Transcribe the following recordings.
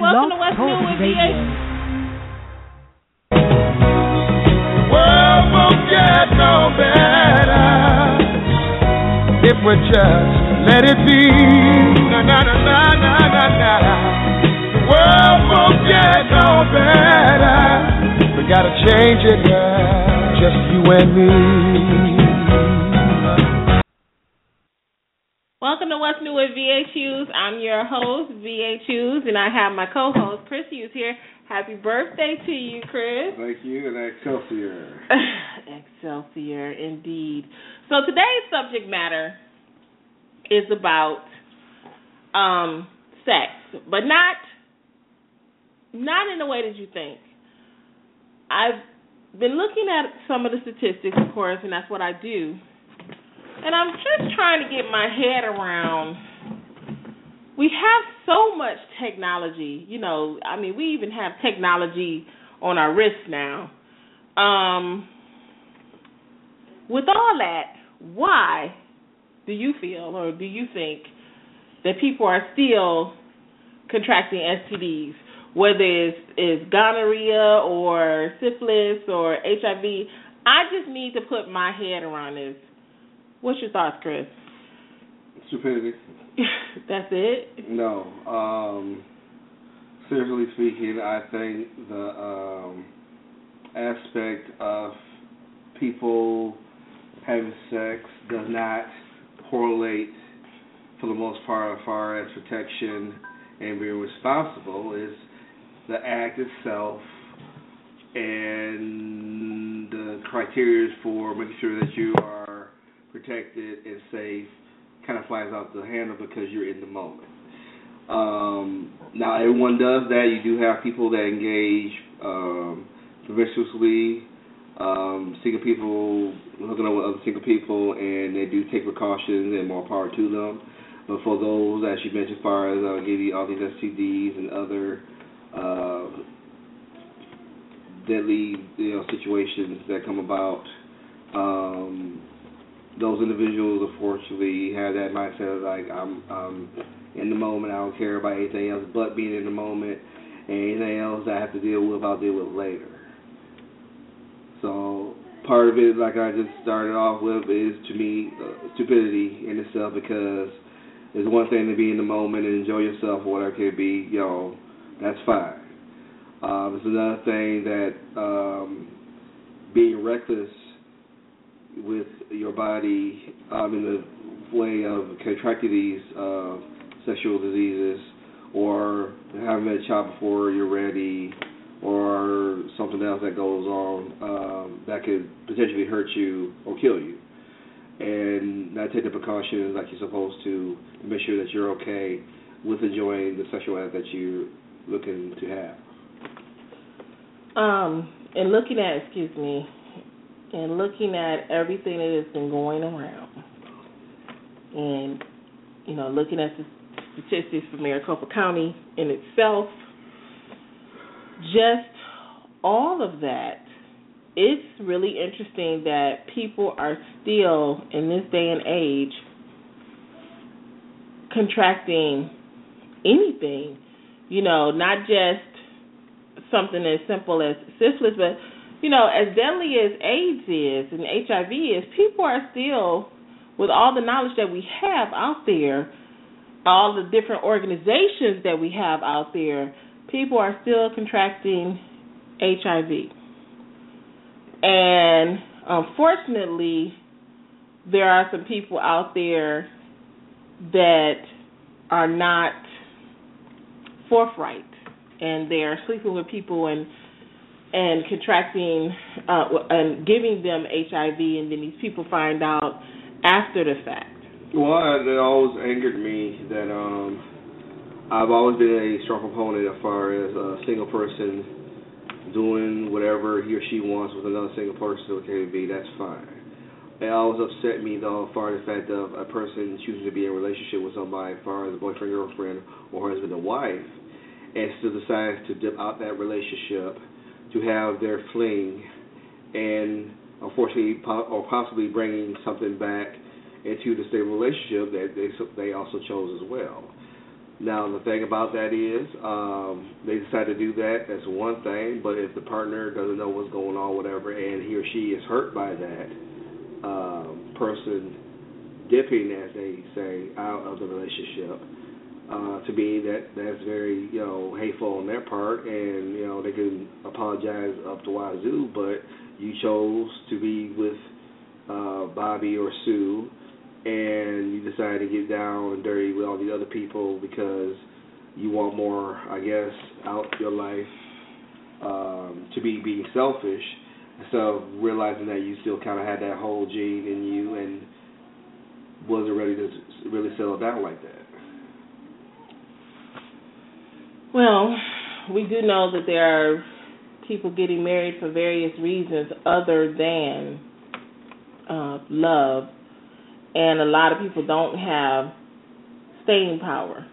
welcome to What's New with VH. World won't get no better if we just let it be. Na na na na na na na. The world won't get no better. We gotta change it, yeah. Just you and me. Welcome to What's New with VH Hughes. I'm your host, VH Hughes, and I have my co-host, Chris Hughes, here. Happy birthday to you, Chris. Thank you, and Excelsior. Excelsior, indeed. So today's subject matter is about sex, but not in the way that you think. I've been looking at some of the statistics, of course, and that's what I do. And I'm just trying to get my head around, we have so much technology, we even have technology on our wrists now. With all that, why do you feel or do you think that people are still contracting STDs, whether it's gonorrhea or syphilis or HIV? I just need to put my head around this. What's your thoughts, Chris? Stupidity. That's it? No. Seriously speaking, I think the aspect of people having sex does not correlate, for the most part, as far as protection and being responsible. Is the act itself and the criteria for making sure that you are protected and safe kind of flies out the handle because you're in the moment. Now, everyone does that. You do have people that engage promiscuously, single people hooking up with other single people, and they do take precautions, and more power to them. But for those, as you mentioned, as far as give you all these STDs and other deadly situations that come about, those individuals, unfortunately, have that mindset of like, I'm in the moment, I don't care about anything else but being in the moment, and anything else I have to deal with, I'll deal with later. So part of it, like I just started off with, is to me stupidity in itself, because it's one thing to be in the moment and enjoy yourself or whatever it could be, that's fine. It's another thing that being reckless with your body in the way of contracting these sexual diseases, or having a child before you're ready, or something else that goes on that could potentially hurt you or kill you, and not take the precautions like you're supposed to make sure that you're okay with enjoying the sexual act that you're looking to have. And looking at everything that has been going around, and looking at the statistics for Maricopa County in itself, just all of that, it's really interesting that people are still, in this day and age, contracting anything, not just something as simple as syphilis, but as deadly as AIDS is and HIV is, people are still, with all the knowledge that we have out there, all the different organizations that we have out there, people are still contracting HIV. And unfortunately, there are some people out there that are not forthright, and they're sleeping with people and contracting and giving them HIV, and then these people find out after the fact. Well, it always angered me that I've always been a strong proponent as far as a single person doing whatever he or she wants with another single person, okay, that's fine. It always upset me, though, as far as the fact of a person choosing to be in a relationship with somebody, as far as a boyfriend, girlfriend, or husband and wife, and still decides to dip out that relationship to have their fling, and unfortunately, or possibly bringing something back into the stable relationship that they also chose as well. Now, the thing about that is, they decide to do that. That's one thing. But if the partner doesn't know what's going on, whatever, and he or she is hurt by that person dipping, as they say, out of the relationship, to me, that's very, hateful on their part. And, they can apologize up to wazoo, but you chose to be with Bobby or Sue, and you decide to get down and dirty with all the other people because you want more, I guess, out your life, to be being selfish, instead of realizing that you still kind of had that whole gene in you and wasn't ready to really settle down like that. Well, we do know that there are people getting married for various reasons other than love. And a lot of people don't have staying power.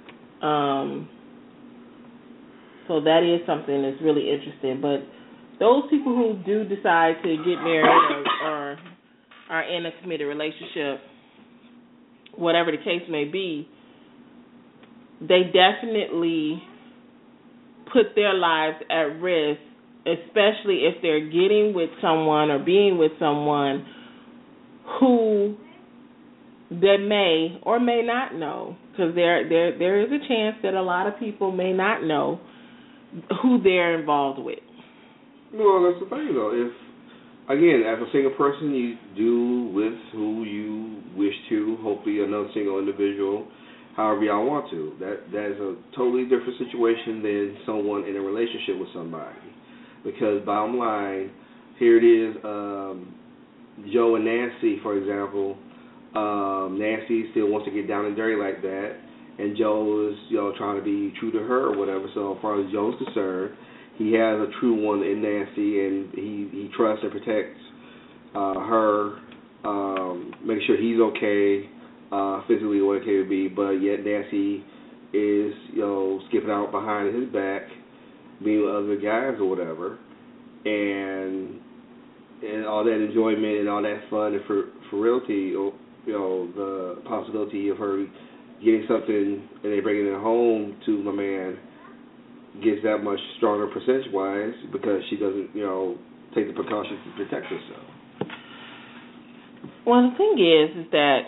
So that is something that's really interesting. But those people who do decide to get married or are in a committed relationship, whatever the case may be, they definitely put their lives at risk, especially if they're getting with someone or being with someone who they may or may not know, because there is a chance that a lot of people may not know who they're involved with. Well, that's the thing, though. If, again, as a single person, you do with who you wish to, hopefully another single individual, however y'all want to. That is a totally different situation than someone in a relationship with somebody. Because bottom line, here it is, Joe and Nancy, for example. Nancy still wants to get down and dirty like that, and Joe is, trying to be true to her or whatever. So as far as Joe's concerned, he has a true one in Nancy, and he trusts and protects her, make sure he's okay, physically or okay to be. But yet Nancy is, skipping out behind his back, being with other guys or whatever, and all that enjoyment and all that fun and frivolity, the possibility of her getting something and they bringing it home to my man gets that much stronger percentage-wise because she doesn't, take the precautions to protect herself. Well, the thing is that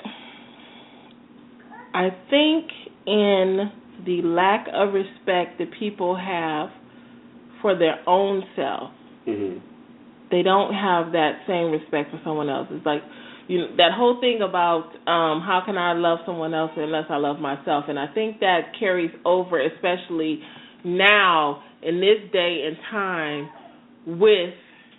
I think in the lack of respect that people have for their own self, they don't have that same respect for someone else. It's like, that whole thing about how can I love someone else unless I love myself, and I think that carries over, especially now in this day and time with,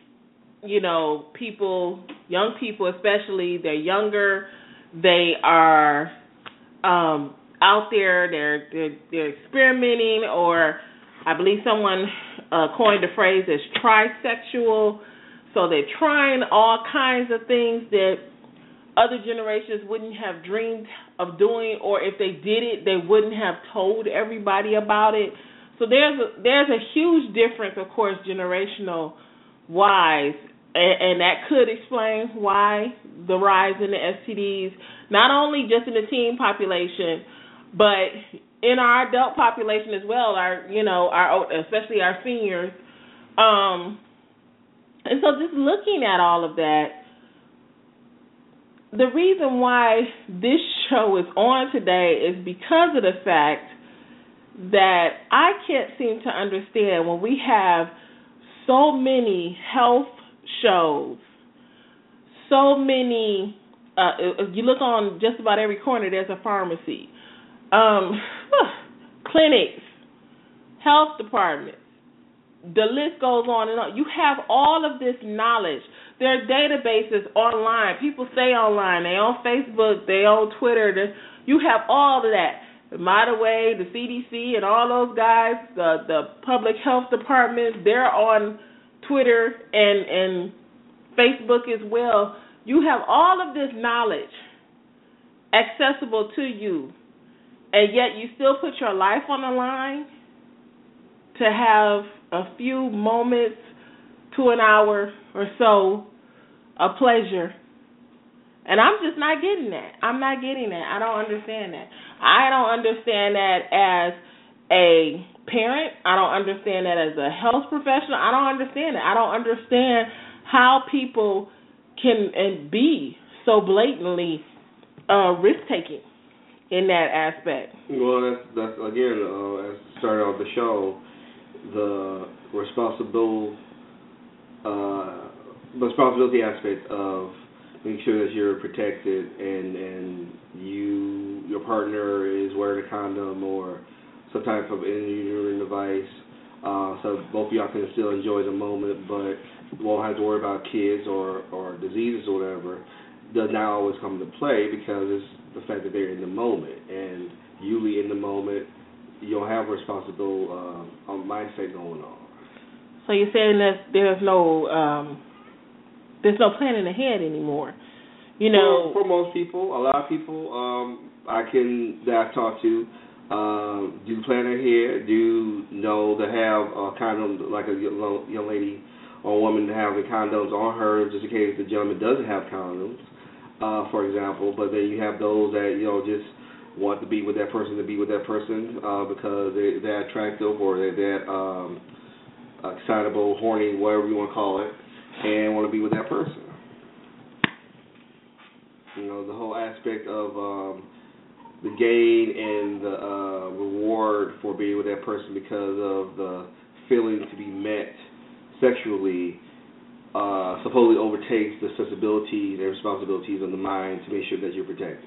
people, young people especially. They're younger, they are out there, they're experimenting, or I believe someone coined the phrase as trisexual. So they're trying all kinds of things that other generations wouldn't have dreamed of doing, or if they did it, they wouldn't have told everybody about it. So there's a huge difference, of course, generational wise, and that could explain why the rise in the STDs, not only just in the teen population, but in our adult population as well. Our especially our seniors. And so just looking at all of that, the reason why this show is on today is because of the fact that I can't seem to understand when we have so many health shows, so many, if you look on just about every corner, there's a pharmacy, clinics, health departments. The list goes on and on. You have all of this knowledge. There are databases online. People stay online. They on Facebook. They on Twitter. You have all of that. By the way, the CDC and all those guys, the public health departments, they're on Twitter and Facebook as well. You have all of this knowledge accessible to you, and yet you still put your life on the line to have a few moments to an hour or so of pleasure. And I'm just not getting that. I'm not getting that. I don't understand that. I don't understand that as a parent. I don't understand that as a health professional. I don't understand it. I don't understand how people can be so blatantly risk-taking in that aspect. Well, that's again, as started off the show, the responsibility aspect of making sure that you're protected and your partner is wearing a condom or some type of uterine device, so both of y'all can still enjoy the moment, but won't have to worry about kids or diseases or whatever, does not always come into play because it's the fact that they're in the moment. And usually in the moment, you don't have a responsible mindset going on. So you're saying that there's no planning ahead anymore. You know, for most people, a lot of people that I've talked to do plan ahead, do know to have a condom, like a young lady or woman to have the condoms on her just in case the gentleman doesn't have condoms, for example. But then you have those that just want to be with that person because they're attractive or they're excitable, horny, whatever you want to call it, and want to be with that person. The whole aspect of the gain and the reward for being with that person because of the feeling to be met sexually supposedly overtakes the sensibilities and responsibilities of the mind to make sure that you're protected.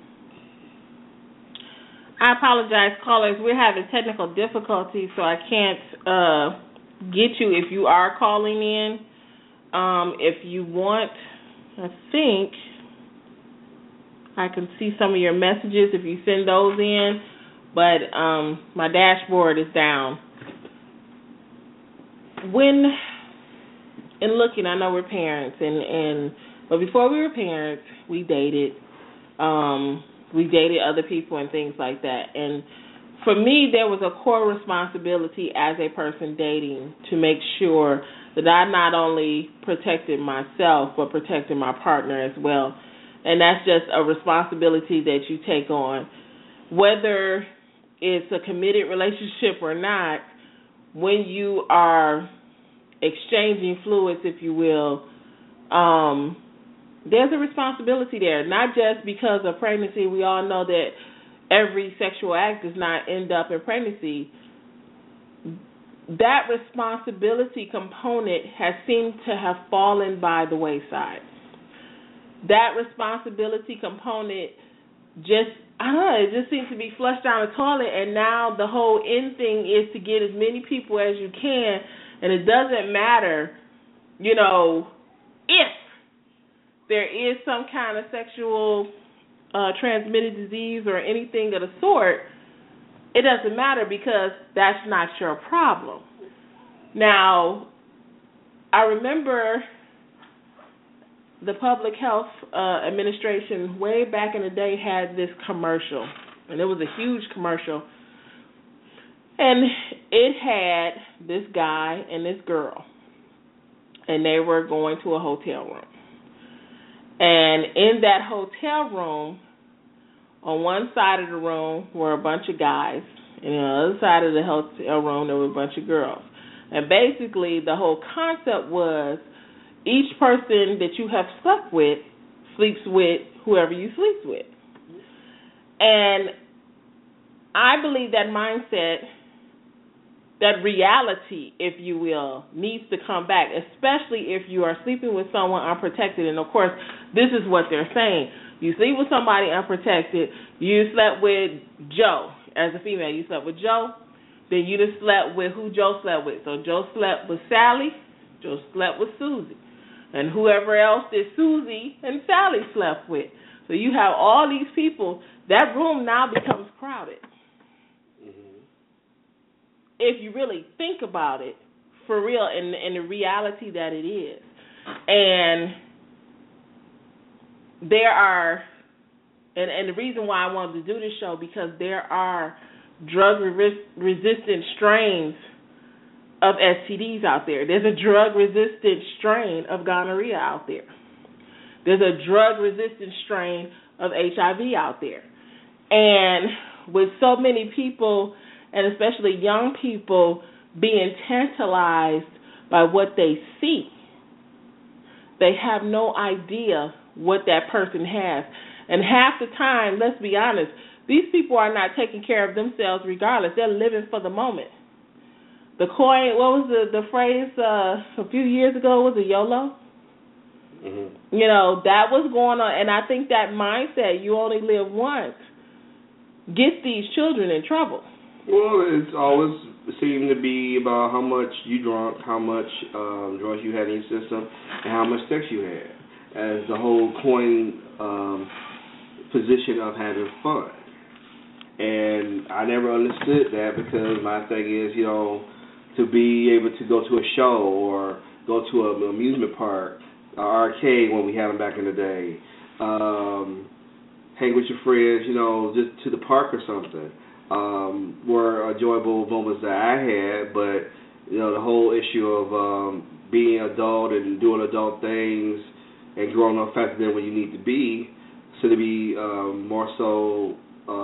I apologize, callers. We're having technical difficulties, so I can't get you if you are calling in. If you want, I think I can see some of your messages if you send those in, but my dashboard is down. In looking, I know we're parents, but before we were parents, we dated. We dated other people and things like that. And for me, there was a core responsibility as a person dating to make sure that I not only protected myself, but protected my partner as well. And that's just a responsibility that you take on. Whether it's a committed relationship or not, when you are exchanging fluids, if you will, there's a responsibility there, not just because of pregnancy. We all know that every sexual act does not end up in pregnancy. That responsibility component has seemed to have fallen by the wayside. That responsibility component it just seems to be flushed down the toilet, and now the whole end thing is to get as many people as you can, and it doesn't matter, if there is some kind of sexual transmitted disease or anything of the sort. It doesn't matter because that's not your problem. Now, I remember the Public Health Administration way back in the day had this commercial, and it was a huge commercial, and it had this guy and this girl, and they were going to a hotel room. And in that hotel room, on one side of the room were a bunch of guys, and on the other side of the hotel room there were a bunch of girls. And basically the whole concept was each person that you have slept with sleeps with whoever you sleep with. And I believe that mindset, that reality, if you will, needs to come back, especially if you are sleeping with someone unprotected. And, of course, this is what they're saying. You sleep with somebody unprotected. You slept with Joe. As a female, you slept with Joe. Then you just slept with who Joe slept with. So Joe slept with Sally. Joe slept with Susie. And whoever else that Susie and Sally slept with. So you have all these people. That room now becomes crowded. If you really think about it, for real, and the reality that it is. And there are, and the reason why I wanted to do this show, because there are drug-resistant strains of STDs out there. There's a drug-resistant strain of gonorrhea out there. There's a drug-resistant strain of HIV out there. And with so many people, and especially young people, being tantalized by what they see, they have no idea what that person has. And half the time, let's be honest, these people are not taking care of themselves regardless. They're living for the moment. The coin, what was the phrase a few years ago? Was it YOLO? Mm-hmm. You know, that was going on. And I think that mindset, you only live once, gets these children in trouble. Well, it's always seemed to be about how much you drunk, how much drugs you had in your system, and how much sex you had, as the whole coin position of having fun. And I never understood that, because my thing is, you know, to be able to go to a show or go to an amusement park, an arcade when we had them back in the day, hang with your friends, you know, just to the park or something, were enjoyable moments that I had. But, you know, the whole issue of being adult and doing adult things and growing up faster than what you need to be, so to be more so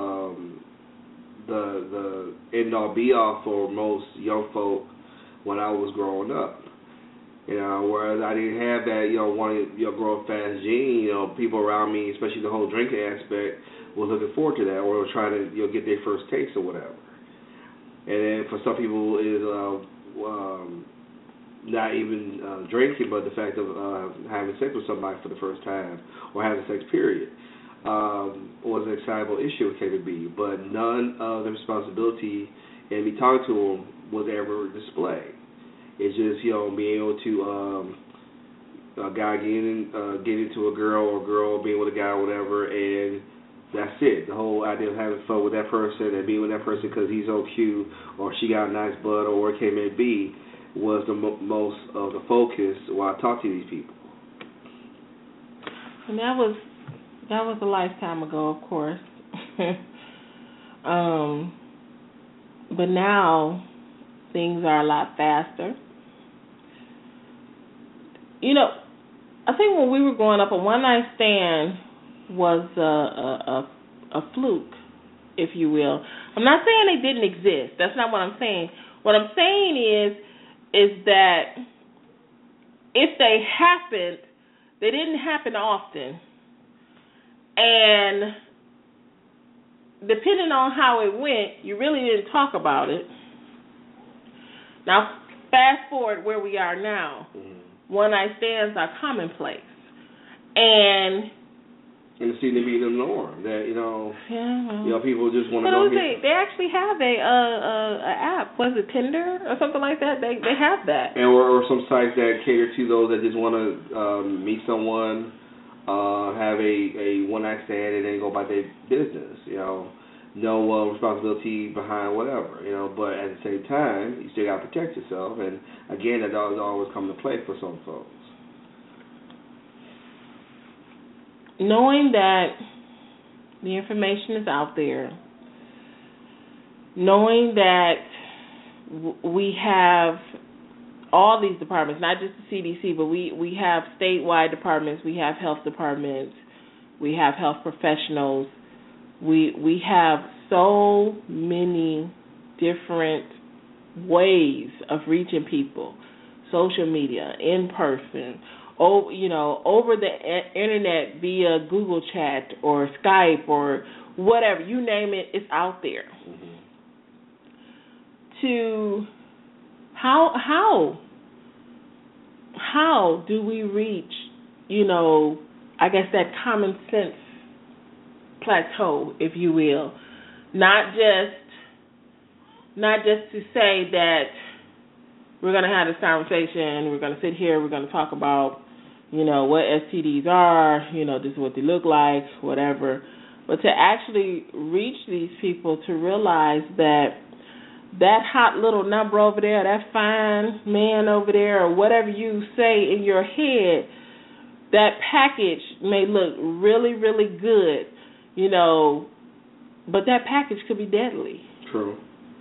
the end-all be-all for most young folk when I was growing up. You know, whereas I didn't have that, you know, wanting, you know, grow up fast gene. You know, people around me, especially the whole drinking aspect, was looking forward to that, or were trying to, you know, get their first taste or whatever. And then for some people is not even drinking, but the fact of having sex with somebody for the first time, or having sex, period, was an excitable issue it came to be. But none of the responsibility in me talking to them was ever displayed. It's just, you know, being able to a guy get into a girl, or a girl being with a guy or whatever, and that's it. The whole idea of having fun with that person and being with that person because he's so cute, or she got a nice butt, or whatever it may be, was the most of the focus while I talked to these people. And that was a lifetime ago, of course. But now things are a lot faster. You know, I think when we were growing up, a one-night stand was a fluke, if you will. I'm not saying they didn't exist. That's not what I'm saying. What I'm saying is that if they happened, they didn't happen often. And depending on how it went, you really didn't talk about it. Now, fast forward where we are now. One-night stands are commonplace. And it seems to be the norm that, you know, people just want to go. They actually have a app. Was it Tinder or something like that? They have that. And or some sites that cater to those that just want to meet someone, have a one-night stand, and then go about their business. You know, no responsibility behind whatever. You know, but at the same time, you still got to protect yourself. And again, that does always come to play for some folks. Knowing that the information is out there, knowing that we have all these departments, not just the CDC, but we have statewide departments, we have health departments, we have health professionals, we have so many different ways of reaching people, social media, in person, over the internet via Google Chat or Skype or whatever, you name it, it's out there. Mm-hmm. To how do we reach, I guess that common sense plateau, if you will, not just to say that we're going to have this conversation, we're going to sit here, we're going to talk about, what STDs are, this is what they look like, whatever, but to actually reach these people to realize that hot little number over there, that fine man over there, or whatever you say in your head, that package may look really, really good, but that package could be deadly. True.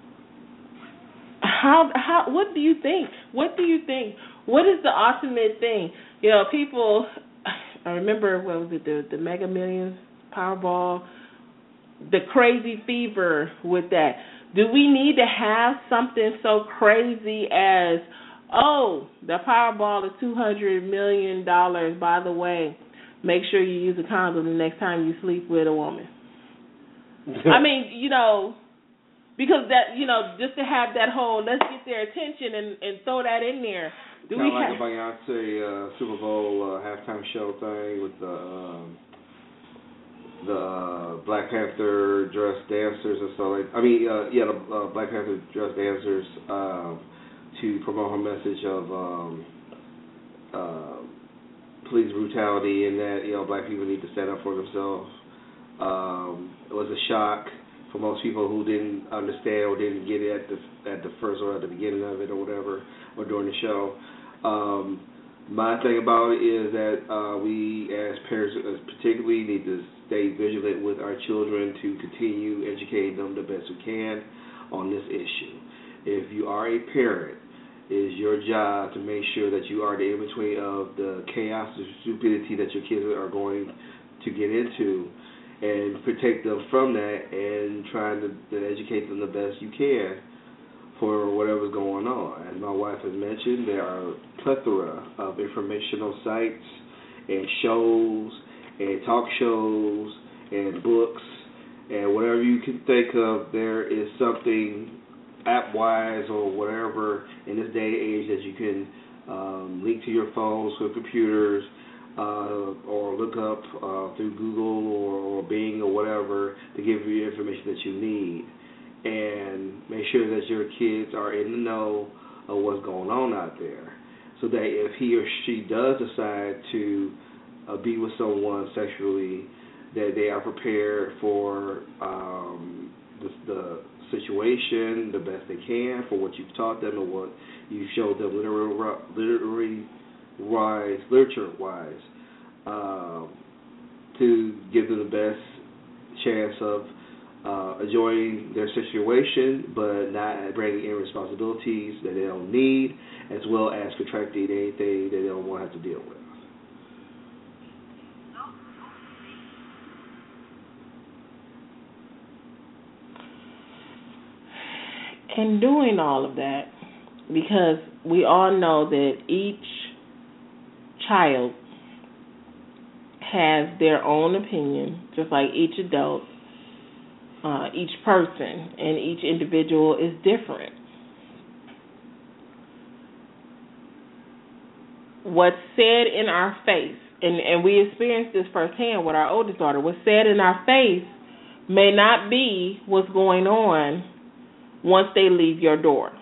What do you think? What is the ultimate thing? People, I remember, what was it, the Mega Millions, Powerball, the crazy fever with that. Do we need to have something so crazy as, oh, the Powerball is $200 million, by the way, make sure you use a condom the next time you sleep with a woman? I mean, because that, just to have that whole, let's get their attention and throw that in there. Kind of like a Beyonce Super Bowl halftime show thing with the Black Panther dressed dancers and stuff like. The Black Panther dressed dancers to promote her message of police brutality and that Black people need to stand up for themselves. It was a shock for most people who didn't understand or didn't get it at the first or at the beginning of it or whatever, or during the show. My thing about it is that we as parents particularly need to stay vigilant with our children to continue educating them the best we can on this issue. If you are a parent, it is your job to make sure that you are the in-between of the chaos and stupidity that your kids are going to get into, and protect them from that and trying to educate them the best you can for whatever's going on. As my wife has mentioned, there are a plethora of informational sites and shows and talk shows and books and whatever you can think of. There is something app-wise or whatever in this day and age that you can link to your phones or computers, or look up through Google or Bing or whatever to give you the information that you need, and make sure that your kids are in the know of what's going on out there, so that if he or she does decide to be with someone sexually, that they are prepared for the situation the best they can, for what you've taught them and what you showed them literature-wise, to give them the best chance of enjoying their situation, but not bringing in responsibilities that they don't need, as well as contracting anything that they don't want to have to deal with. And doing all of that, because we all know that each child has their own opinion, just like each adult, each person, and each individual is different. What's said in our face, and we experienced this firsthand with our oldest daughter, what's said in our face may not be what's going on once they leave your door.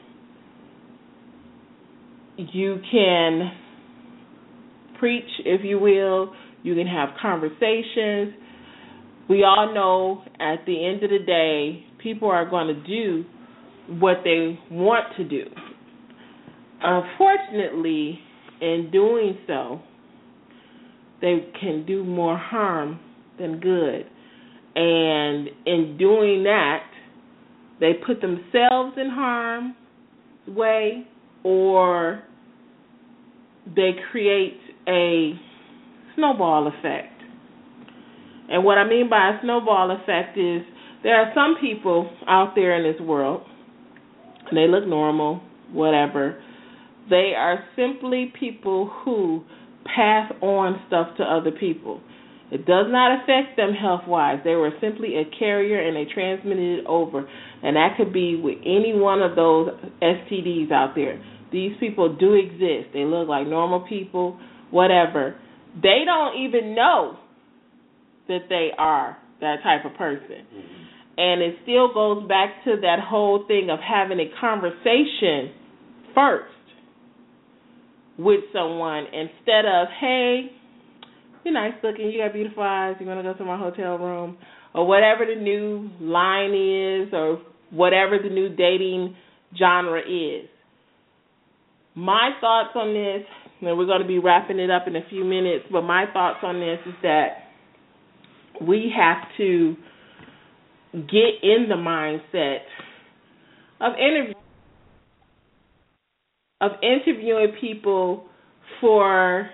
You can preach, if you will. You can have conversations. We all know at the end of the day, people are going to do what they want to do. Unfortunately, in doing so, they can do more harm than good. And in doing that, they put themselves in harm's way, or they create a snowball effect. And what I mean by a snowball effect is there are some people out there in this world, and they look normal, whatever. They are simply people who pass on stuff to other people. It does not affect them health-wise. They were simply a carrier, and they transmitted it over. And that could be with any one of those STDs out there. These people do exist. They look like normal people, whatever. They don't even know that they are that type of person. Mm-hmm. And it still goes back to that whole thing of having a conversation first with someone instead of, hey, you're nice looking, you got beautiful eyes, you want to go to my hotel room, or whatever the new line is, or whatever the new dating genre is. My thoughts on this, and we're going to be wrapping it up in a few minutes, but my thoughts on this is that we have to get in the mindset of interviewing people for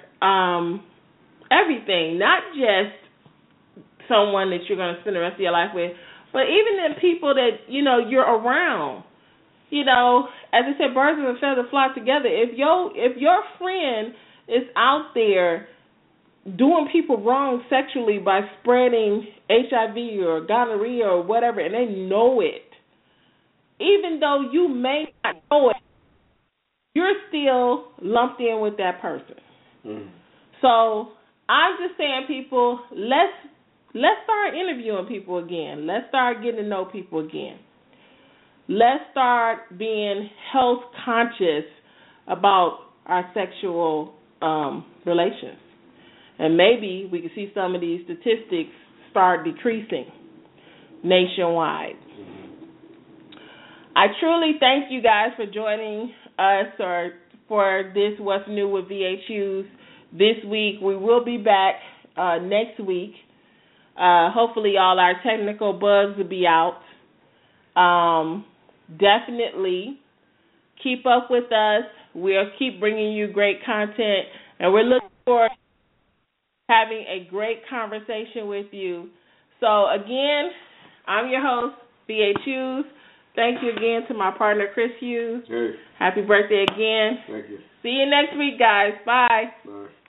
everything, not just someone that you're going to spend the rest of your life with, But even in people that, you're around, as I said, birds of a feather flock together. If your friend is out there doing people wrong sexually by spreading HIV or gonorrhea or whatever, and they know it, even though you may not know it, you're still lumped in with that person. Mm. So I'm just saying, people, let's start interviewing people again. Let's start getting to know people again. Let's start being health conscious about our sexual relations. And maybe we can see some of these statistics start decreasing nationwide. I truly thank you guys for joining us or for this What's New with VHUs this week. We will be back next week. Hopefully all our technical bugs will be out. Definitely keep up with us. We'll keep bringing you great content, and we're looking forward to having a great conversation with you. So, again, I'm your host, B.H. Hughes. Thank you again to my partner, Chris Hughes. Hey. Happy birthday again. Thank you. See you next week, guys. Bye. Bye.